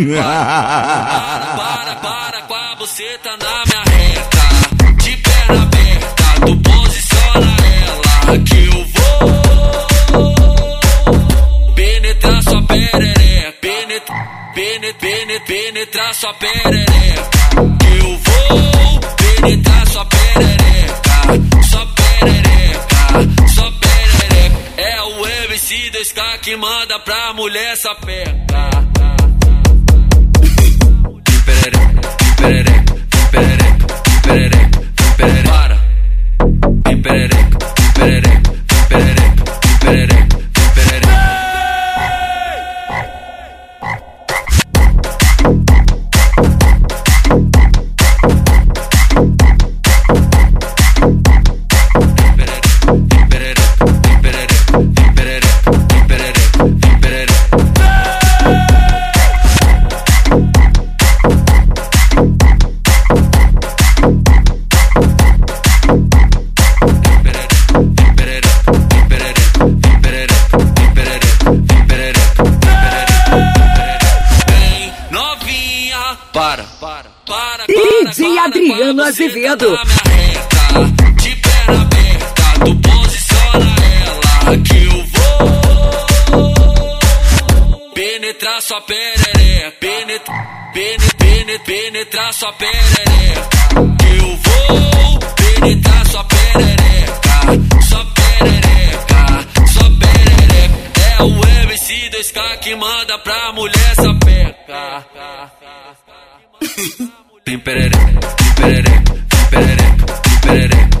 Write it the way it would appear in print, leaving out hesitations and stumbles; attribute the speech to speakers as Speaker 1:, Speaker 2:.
Speaker 1: Para com a buceta na minha reta. De perna aberta, tu posiciona ela que eu vou penetrar sua perereca. Penetrar sua perereca. Que eu vou penetrar sua perereca. Sua perereca, sua perereca. É o MC2K que manda pra mulher sapeca. Perereca, perereca, perereca, perereca, perereca. Para. Perereca, perereca, perereca, perereca, perereca. Para,
Speaker 2: DJ Adriano Azevedo.
Speaker 1: De perna aberta, tu posiciona ela que eu vou penetrar sua perereca. Penetrar sua perereca. Que eu vou penetrar sua perereca. Sua perereca, sua perereca. É o MC2K que manda pra mulher sapeca. Tem perereca, tem perereca, tem perereca, tem perereca.